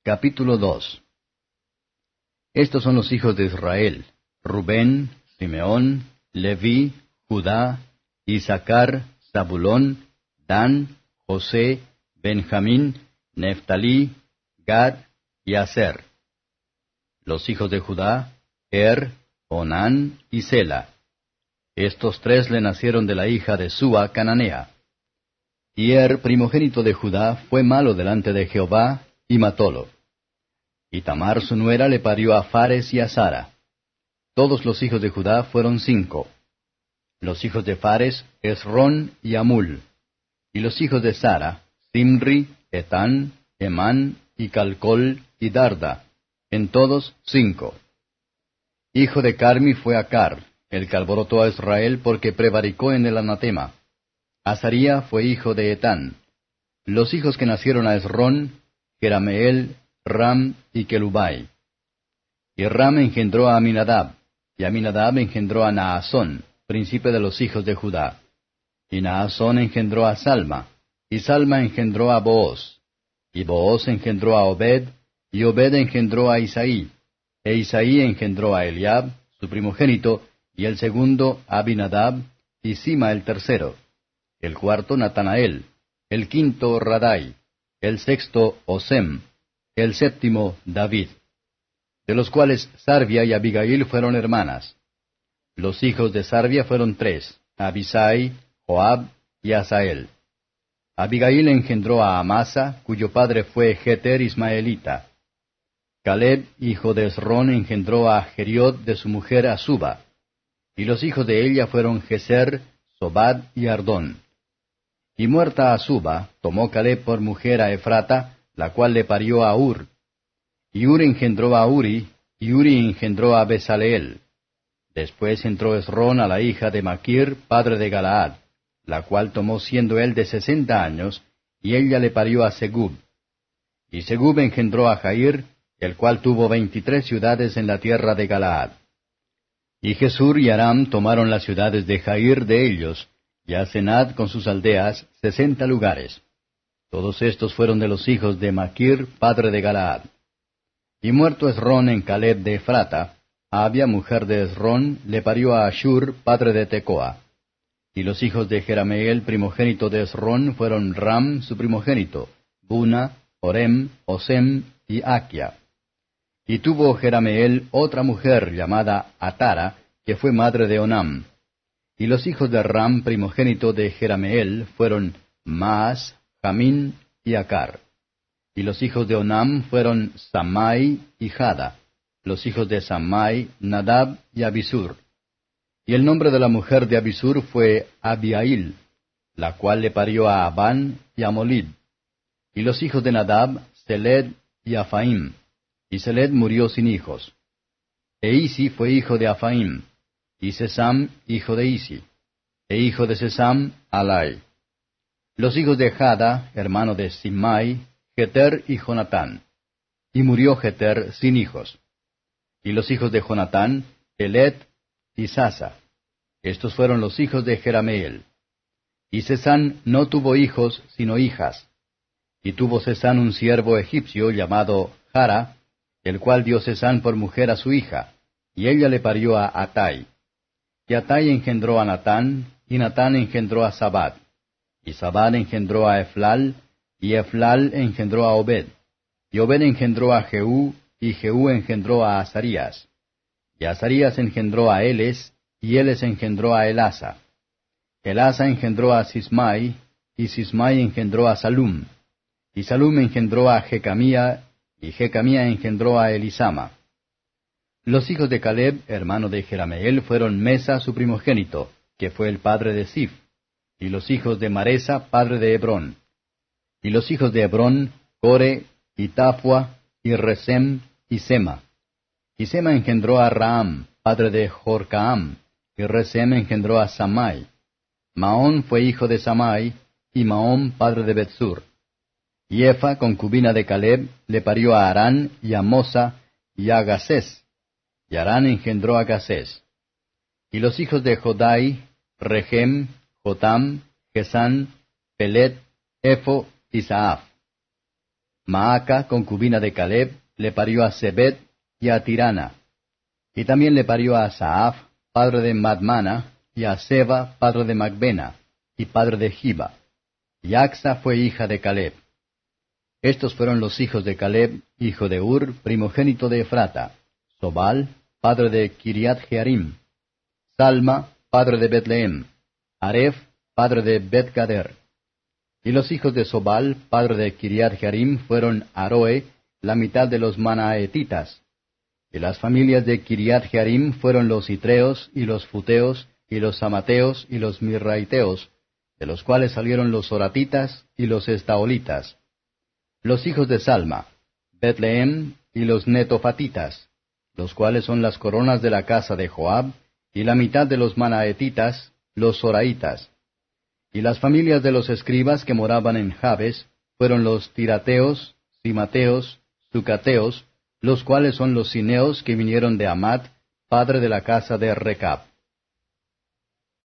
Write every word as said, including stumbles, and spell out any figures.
Capítulo dos. Estos son los hijos de Israel: Rubén, Simeón, Leví, Judá, Isaacar, Zabulón, Dan, José, Benjamín, Neftalí, Gad y Aser. Los hijos de Judá: Er, Onán y Sela. Estos tres le nacieron de la hija de Súa cananea. Y Er, primogénito de Judá, fue malo delante de Jehová, y matólo. Y Tamar su nuera le parió a Fares y a Zara. Todos los hijos de Judá fueron cinco. Los hijos de Fares, Esrón y Amul. Y los hijos de Zara, Simri, Etán, Emán, y Calcol, y Darda, en todos cinco. Hijo de Carmi fue Acar, el que alborotó a Israel porque prevaricó en el anatema. Azaría fue hijo de Etán. Los hijos que nacieron a Esrón, Jerameel, Ram y Kelubai. Y Ram engendró a Aminadab, y Aminadab engendró a Naasón, príncipe de los hijos de Judá. Y Naasón engendró a Salma, y Salma engendró a Booz. Y Booz engendró a Obed, y Obed engendró a Isaí. E Isaí engendró a Eliab, su primogénito, y el segundo Abinadab, y Sima el tercero. El cuarto Natanael, el quinto Radai, el sexto Osem, el séptimo David, de los cuales Sarvia y Abigail fueron hermanas. Los hijos de Sarvia fueron tres: Abisai, Joab y Asael. Abigail engendró a Amasa, cuyo padre fue Jeter ismaelita. Caleb, hijo de Esrón, engendró a Geriot de su mujer Asuba. Y los hijos de ella fueron Geser, Sobad y Ardón. Y muerta Asuba, tomó Caleb por mujer a Efrata, la cual le parió a Ur. Y Ur engendró a Uri, y Uri engendró a Besaleel. Después entró Esrón a la hija de Maquir, padre de Galaad, la cual tomó siendo él de sesenta años, y ella le parió a Segub. Y Segub engendró a Jair, el cual tuvo veintitrés ciudades en la tierra de Galaad. Y Jesur y Aram tomaron las ciudades de Jair de ellos, y a Senad con sus aldeas, sesenta lugares. Todos estos fueron de los hijos de Maquir, padre de Galaad. Y muerto Esrón en Caleb de Efrata, Abia, mujer de Esrón, le parió a Ashur, padre de Tecoa. Y los hijos de Jerameel, primogénito de Esrón, fueron Ram, su primogénito, Buna, Orem, Osem y Aquia. Y tuvo Jerameel otra mujer llamada Atara, que fue madre de Onam. Y los hijos de Ram, primogénito de Jerameel, fueron Maas, Jamín y Acar. Y los hijos de Onam fueron Samai y Jada. Los hijos de Samai, Nadab y Abisur. Y el nombre de la mujer de Abisur fue Abiail, la cual le parió a Abán y a Molid. Y los hijos de Nadab, Seled y Afaim. Y Seled murió sin hijos. E Isi fue hijo de Afaim. Y Sesam, hijo de Isi. E hijo de Sesam, Alai. Los hijos de Jada, hermano de Simai, Jeter y Jonatán. Y murió Jeter sin hijos. Y los hijos de Jonatán, Elet y Sasa. Estos fueron los hijos de Jerameel. Y Sesán no tuvo hijos, sino hijas. Y tuvo Sesán un siervo egipcio llamado Jara, el cual dio Sesán por mujer a su hija, y ella le parió a Atai. Y Atai engendró a Natán, y Natán engendró a Sabad. Y Sabad engendró a Eflal, y Eflal engendró a Obed. Y Obed engendró a Jehú, y Jehú engendró a Azarías. Y Azarías engendró a Eles, y Eles engendró a Elasa. Elasa engendró a Sismai, y Sismai engendró a Salum. Y Salum engendró a Jecamía, y Jecamía engendró a Elisama. Los hijos de Caleb, hermano de Jerameel, fueron Mesa su primogénito, que fue el padre de Sif. Y los hijos de Maresa, padre de Hebrón. Y los hijos de Hebrón, Core, y Tafua, y Resem, y Sema. Y Sema engendró a Raam, padre de Jorcaam, y Resem engendró a Samai. Maón fue hijo de Samai, y Maón padre de Betsur. Y Efa, concubina de Caleb, le parió a Arán, y a Mosa, y a Gasés. Y Arán engendró a Gasés. Y los hijos de Jodai, Regem, Jotam, Gesán, Pelet, Efo y Saaf. Maaca, concubina de Caleb, le parió a Zebed y a Tirana. Y también le parió a Saaf, padre de Madmana, y a Seba, padre de Macbena, y padre de Giba. Y Axa fue hija de Caleb. Estos fueron los hijos de Caleb, hijo de Ur, primogénito de Efrata: Sobal, padre de Kiriat Jearim; Salma, padre de Betlehem; Aref, padre de Bet-Gader. Y los hijos de Sobal, padre de Kiriat Jearim, fueron Aroe, la mitad de los Manaetitas. Y las familias de Kiriat Jearim fueron los Itreos, y los Futeos, y los Amateos, y los Mirraiteos, de los cuales salieron los Oratitas y los Estaolitas. Los hijos de Salma: Betlehem y los Netofatitas, los cuales son las coronas de la casa de Joab, y la mitad de los Manaetitas, los Zoraitas. Y las familias de los escribas que moraban en Jabes fueron los Tirateos, Simateos, Sucateos, los cuales son los Sineos que vinieron de Amat, padre de la casa de Recab.